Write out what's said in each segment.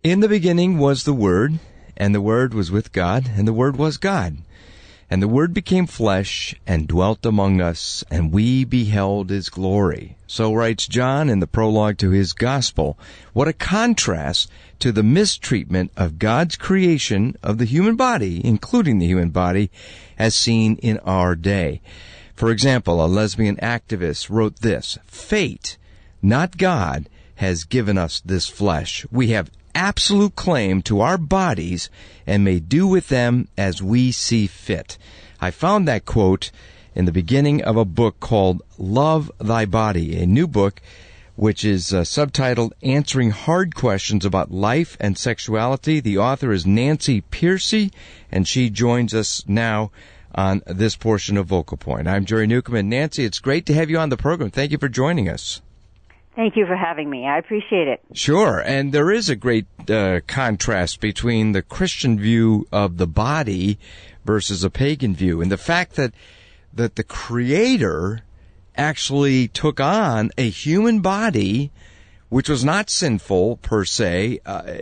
In the beginning was the Word, and the Word was with God, and the Word was God. And the Word became flesh and dwelt among us, and we beheld His glory. So writes John in the prologue to his Gospel. What a contrast to the mistreatment of God's creation of the human body, including the human body, as seen in our day. For example, a lesbian activist wrote this: "Fate, not God, has given us this flesh. We have absolute claim to our bodies and may do with them as we see fit." I found that quote in the beginning of a book called Love Thy Body, a new book which is subtitled Answering Hard Questions About Life and Sexuality. The author is Nancy Pearcey, and she joins us now on this portion of Vocal Point. I'm Jerry Newcomb, and Nancy, it's great to have you on the program. Thank you for joining us. Thank you for having me. I appreciate it. Sure. And there is a great contrast between the Christian view of the body versus a pagan view. And the fact that the Creator actually took on a human body, which was not sinful per se,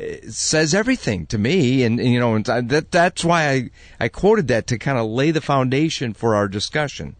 says everything to me. And you know, that's why I quoted that to kind of lay the foundation for our discussion.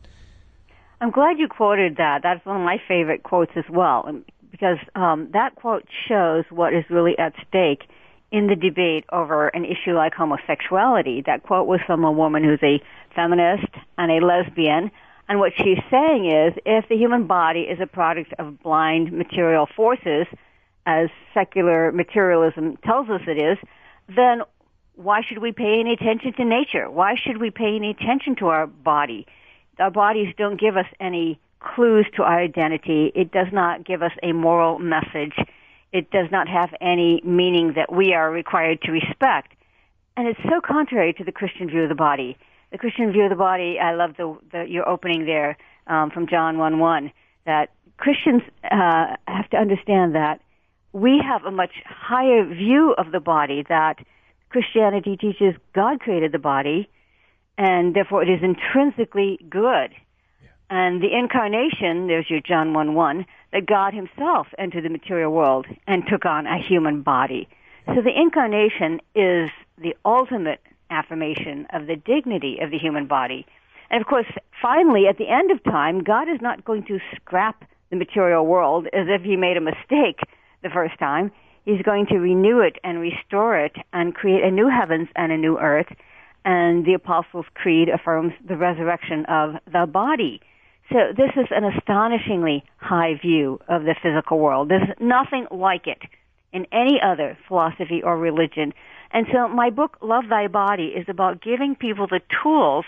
I'm glad you quoted that. That's one of my favorite quotes as well, because that quote shows what is really at stake in the debate over an issue like homosexuality. That quote was from a woman who's a feminist and a lesbian, and what she's saying is, if the human body is a product of blind material forces, as secular materialism tells us it is, then why should we pay any attention to nature? Why should we pay any attention to our body? Our bodies don't give us any clues to our identity. It does not give us a moral message. It does not have any meaning that we are required to respect. And it's so contrary to the Christian view of the body. The Christian view of the body, I love your opening there from John 1:1, that Christians have to understand that we have a much higher view of the body, that Christianity teaches God created the body, and therefore it is intrinsically good. Yeah. And the incarnation, there's your John 1:1, that God himself entered the material world and took on a human body. So the incarnation is the ultimate affirmation of the dignity of the human body. And of course, finally, at the end of time, God is not going to scrap the material world as if he made a mistake the first time. He's going to renew it and restore it and create a new heavens and a new earth. And the Apostles' Creed affirms the resurrection of the body. So this is an astonishingly high view of the physical world. There's nothing like it in any other philosophy or religion. And so my book, Love Thy Body, is about giving people the tools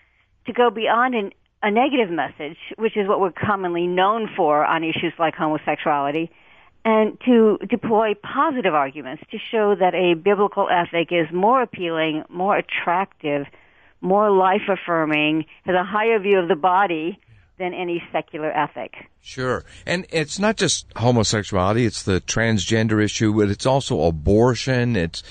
to go beyond a negative message, which is what we're commonly known for on issues like homosexuality, and to deploy positive arguments to show that a biblical ethic is more appealing, more attractive, more life-affirming, has a higher view of the body than any secular ethic. Sure. And it's not just homosexuality, it's the transgender issue, but it's also abortion, it's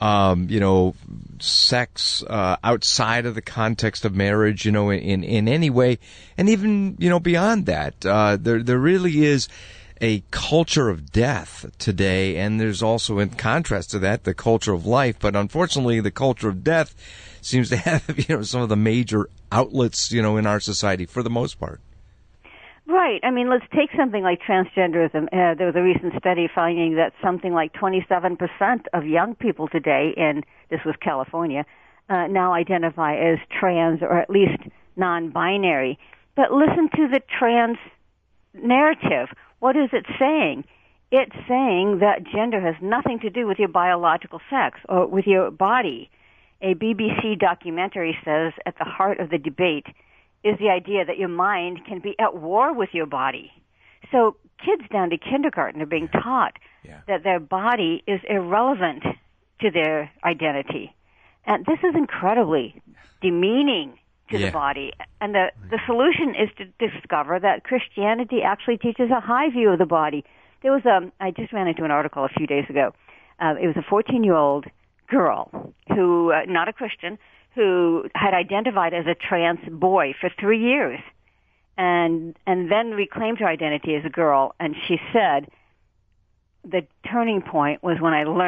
sex outside of the context of marriage, in any way, and even, beyond that. There really is a culture of death today, and there's also, in contrast to that, the culture of life. But unfortunately, the culture of death seems to have, some of the major outlets, in our society for the most part. Right. I mean, let's take something like transgenderism. There was a recent study finding that something like 27% of young people today this was California, now identify as trans or at least non-binary. But listen to the trans narrative. What is it saying? It's saying that gender has nothing to do with your biological sex or with your body. A BBC documentary says at the heart of the debate is the idea that your mind can be at war with your body. So kids down to kindergarten are being taught that their body is irrelevant to their identity. And this is incredibly demeaning to the body. And the solution is to discover that Christianity actually teaches a high view of the body. There was I just ran into an article a few days ago. It was a 14-year-old girl who, not a Christian, who had identified as a trans boy for 3 years and then reclaimed her identity as a girl. And she said, the turning point was when I learned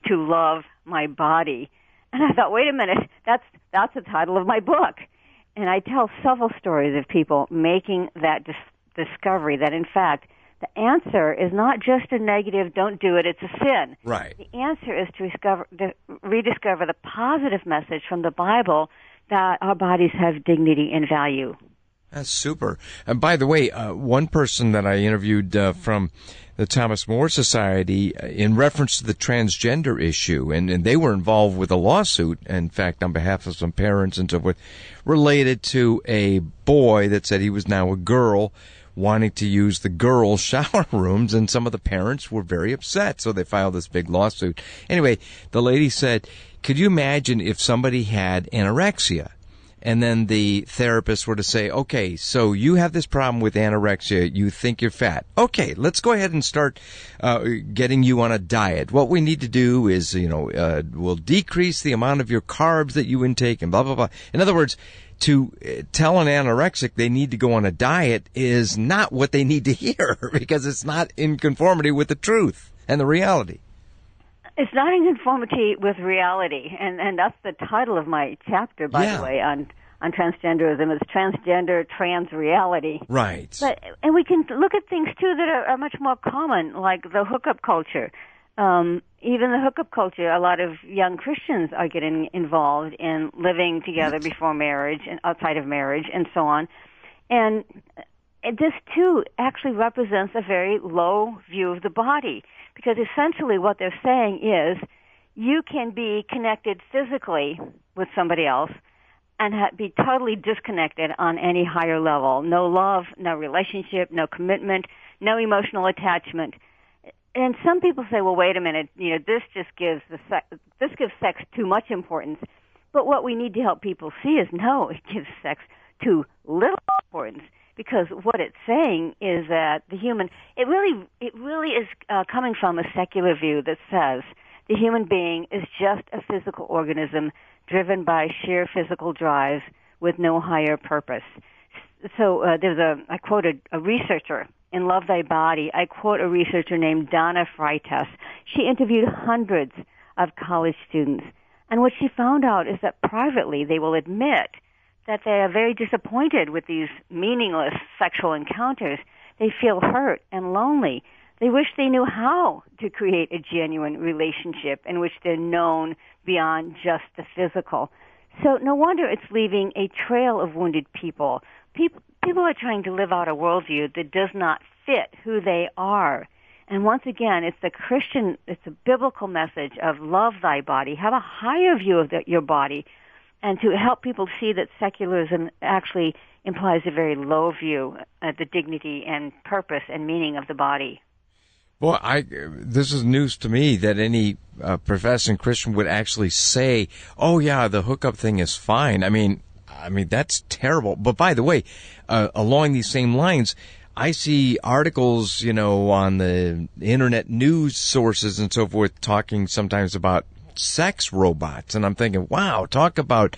to love my body. And I thought, wait a minute, that's the title of my book. And I tell several stories of people making that discovery that, in fact, the answer is not just a negative, don't do it, it's a sin. Right. The answer is to rediscover the positive message from the Bible that our bodies have dignity and value. That's super. And by the way, one person that I interviewed from the Thomas More Society in reference to the transgender issue, and they were involved with a lawsuit, in fact, on behalf of some parents and so forth, related to a boy that said he was now a girl wanting to use the girls' shower rooms, and some of the parents were very upset, so they filed this big lawsuit. Anyway, the lady said, could you imagine if somebody had anorexia? And then the therapist were to say, okay, so you have this problem with anorexia. You think you're fat. Okay, let's go ahead and start getting you on a diet. What we need to do is, we'll decrease the amount of your carbs that you intake and blah, blah, blah. In other words, to tell an anorexic they need to go on a diet is not what they need to hear because it's not in conformity with the truth and the reality. It's not in conformity with reality, and that's the title of my chapter, by the way, on transgenderism. It's transgender, trans reality. Right. And we can look at things, too, that are much more common, like the hookup culture. Even the hookup culture, a lot of young Christians are getting involved in living together before marriage and outside of marriage and so on. And this, too, actually represents a very low view of the body. Because essentially what they're saying is you can be connected physically with somebody else and be totally disconnected on any higher level. No love, no relationship, no commitment, no emotional attachment. And some people say, well, wait a minute, this just gives sex too much importance. But what we need to help people see is, no, it gives sex too little importance. Because what it's saying is that the human, it really is coming from a secular view that says the human being is just a physical organism driven by sheer physical drives with no higher purpose. So I quoted a researcher in Love Thy Body. I quote a researcher named Donna Freitas. She interviewed hundreds of college students, and what she found out is that privately they will admit that they are very disappointed with these meaningless sexual encounters. They feel hurt and lonely. They wish they knew how to create a genuine relationship in which they're known beyond just the physical. So no wonder it's leaving a trail of wounded people. People are trying to live out a worldview that does not fit who they are. And once again, it's a biblical message of love thy body, have a higher view of your body, and to help people see that secularism actually implies a very low view of the dignity and purpose and meaning of the body. Well, this is news to me that any professing Christian would actually say, oh, yeah, the hookup thing is fine. I mean, that's terrible. But by the way, along these same lines, I see articles, on the internet news sources and so forth talking sometimes about sex robots, and I'm thinking, wow, talk about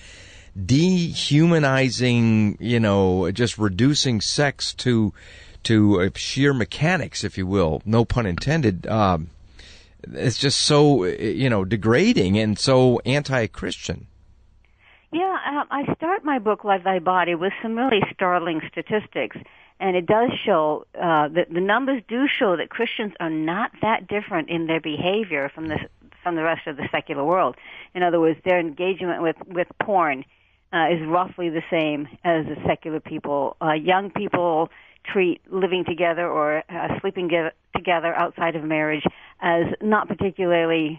dehumanizing, just reducing sex to sheer mechanics, if you will, no pun intended. It's just so, degrading and so anti-Christian. Yeah, I start my book, Love Thy Body, with some really startling statistics. And it does show, the numbers do show that Christians are not that different in their behavior from the rest of the secular world. In other words, their engagement with porn is roughly the same as the secular people. Young people treat living together or sleeping together outside of marriage as not a particularly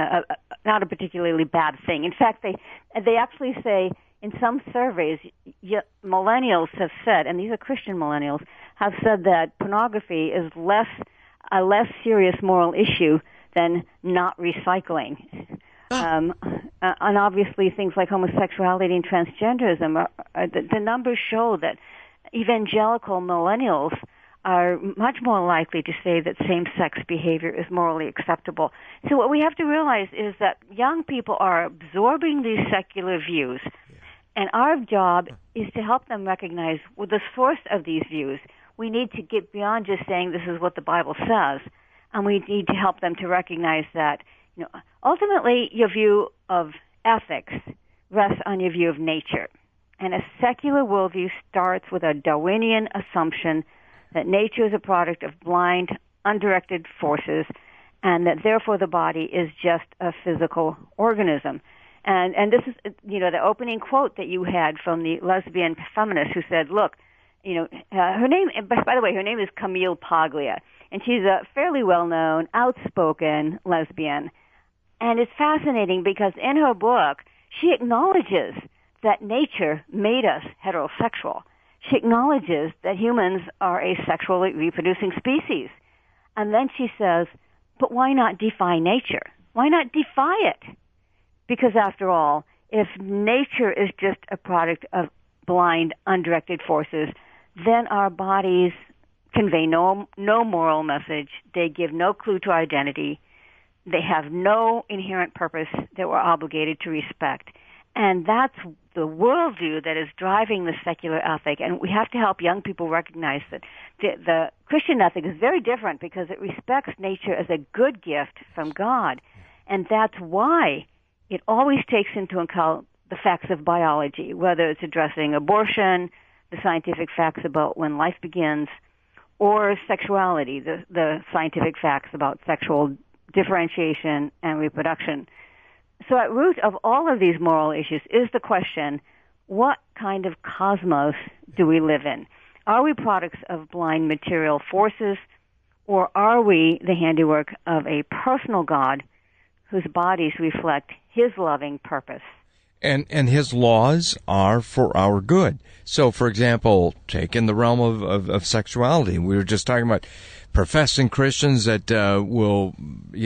bad thing. In fact, they actually say in some surveys, millennials have said, and these are Christian millennials, have said that pornography is a less serious moral issue than not recycling. And obviously things like homosexuality and transgenderism, the numbers show that evangelical millennials are much more likely to say that same-sex behavior is morally acceptable. So what we have to realize is that young people are absorbing these secular views, and our job is to help them recognize the source of these views. We need to get beyond just saying this is what the Bible says, and we need to help them to recognize that, Ultimately, your view of ethics rests on your view of nature. And a secular worldview starts with a Darwinian assumption that nature is a product of blind, undirected forces, and that therefore the body is just a physical organism. And this is, the opening quote that you had from the lesbian feminist who said, look, her name, by the way, her name is Camille Paglia, and she's a fairly well-known, outspoken lesbian. And it's fascinating because in her book, she acknowledges that nature made us heterosexual. She acknowledges that humans are a sexually reproducing species. And then she says, but why not defy nature? Why not defy it? Because after all, if nature is just a product of blind, undirected forces, then our bodies convey no moral message. They give no clue to identity. They have no inherent purpose that we're obligated to respect. And that's the worldview that is driving the secular ethic. And we have to help young people recognize that the Christian ethic is very different because it respects nature as a good gift from God. And that's why it always takes into account the facts of biology, whether it's addressing abortion, the scientific facts about when life begins, or sexuality, the scientific facts about sexual differentiation and reproduction. So at root of all of these moral issues is the question, what kind of cosmos do we live in? Are we products of blind material forces, or are we the handiwork of a personal God whose bodies reflect his loving purpose? And his laws are for our good. So, for example, take in the realm of sexuality. We were just talking about professing Christians that will,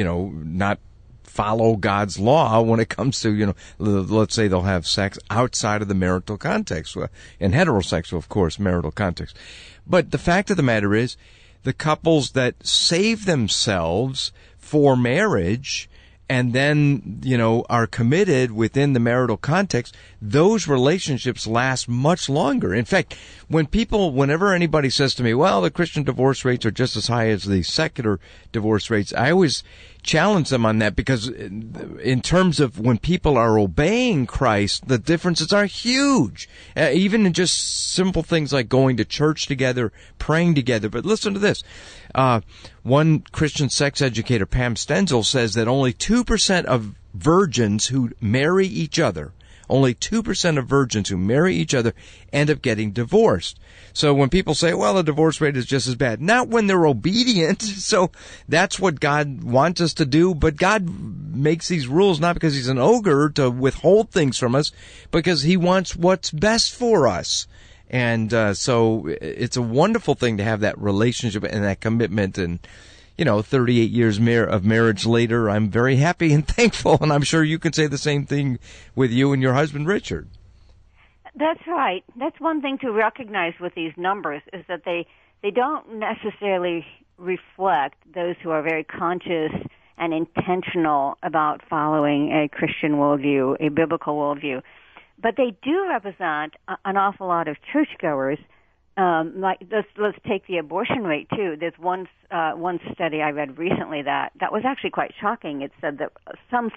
not follow God's law when it comes to, let's say they'll have sex outside of the marital context, in heterosexual, of course, marital context. But the fact of the matter is, the couples that save themselves for marriage and then, are committed within the marital context, those relationships last much longer. In fact, whenever anybody says to me, well, the Christian divorce rates are just as high as the secular divorce rates, I always challenge them on that because in terms of when people are obeying Christ, the differences are huge. Even in just simple things like going to church together, praying together. But listen to this. One Christian sex educator, Pam Stenzel, says that only 2% of virgins who marry each other, only 2% of virgins who marry each other end up getting divorced. So when people say, well, the divorce rate is just as bad, not when they're obedient. So that's what God wants us to do. But God makes these rules not because he's an ogre to withhold things from us, because he wants what's best for us. And so it's a wonderful thing to have that relationship and that commitment. And, 38 years of marriage later, I'm very happy and thankful. And I'm sure you can say the same thing with you and your husband, Richard. That's right. That's one thing to recognize with these numbers is that they don't necessarily reflect those who are very conscious and intentional about following a Christian worldview, a biblical worldview. But they do represent an awful lot of churchgoers. Let's take the abortion rate too. There's one study I read recently that was actually quite shocking. It said that some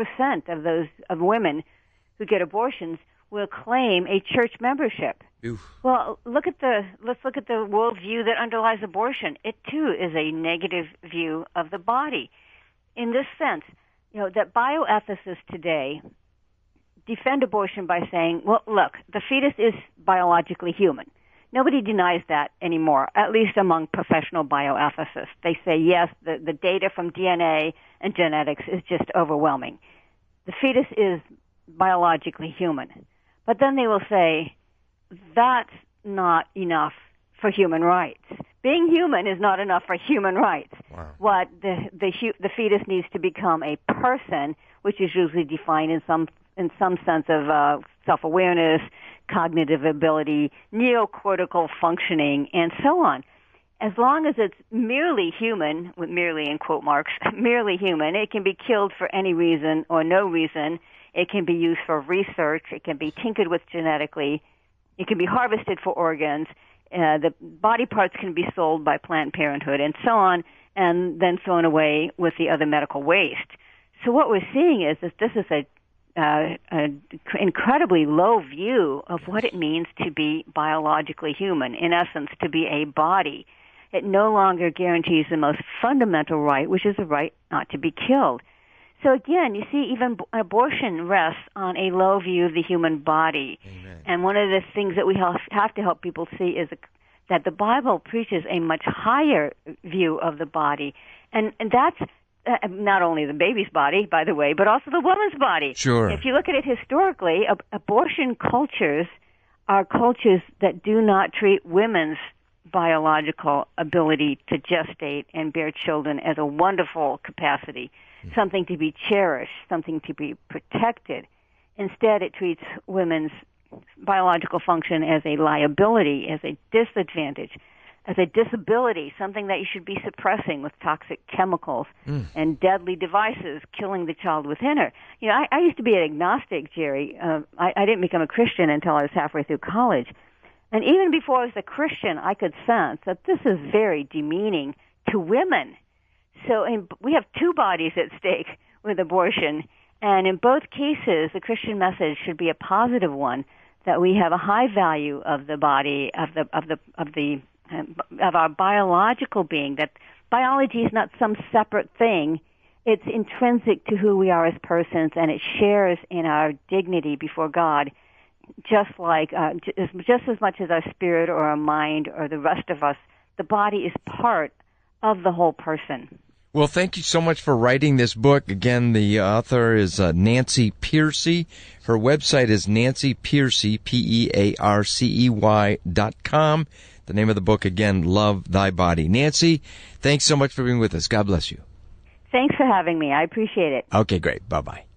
50% of women who get abortions will claim a church membership. Oof. Well, let's look at the worldview that underlies abortion. It too is a negative view of the body. In this sense, that bioethicists today defend abortion by saying, well, look, the fetus is biologically human. Nobody denies that anymore, at least among professional bioethicists. They say, yes, the data from DNA and genetics is just overwhelming. The fetus is biologically human. But then they will say, that's not enough for human rights. Being human is not enough for human rights. Wow. What the fetus needs to become a person, which is usually defined in some sense of self-awareness, cognitive ability, neocortical functioning, and so on. As long as it's merely human, with merely in quote marks, merely human, it can be killed for any reason or no reason. It can be used for research. It can be tinkered with genetically. It can be harvested for organs. The body parts can be sold by Planned Parenthood and so on, and then thrown away with the other medical waste. So what we're seeing is that this is an incredibly low view of what it means to be biologically human, in essence, to be a body. It no longer guarantees the most fundamental right, which is the right not to be killed. So again, you see, even abortion rests on a low view of the human body. Amen. And one of the things that we have to help people see is that the Bible preaches a much higher view of the body. And that's not only the baby's body, by the way, but also the woman's body. Sure. If you look at it historically, abortion cultures are cultures that do not treat women's biological ability to gestate and bear children as a wonderful capacity, something to be cherished, something to be protected. Instead, it treats women's biological function as a liability, as a disadvantage, as a disability, something that you should be suppressing with toxic chemicals and deadly devices, killing the child within her. You know, I used to be an agnostic, Jerry. I didn't become a Christian until I was halfway through college. And even before I was a Christian, I could sense that this is very demeaning to women. So we have two bodies at stake with abortion, and in both cases, the Christian message should be a positive one, that we have a high value of the body, of our biological being, that biology is not some separate thing. It's intrinsic to who we are as persons, and it shares in our dignity before God, just as much as our spirit or our mind or the rest of us. The body is part of the whole person. Well, thank you so much for writing this book. Again, the author is Nancy Pearcey. Her website is nancypearcey, PEARCEY.com. The name of the book, again, Love Thy Body. Nancy, thanks so much for being with us. God bless you. Thanks for having me. I appreciate it. Okay, great. Bye-bye.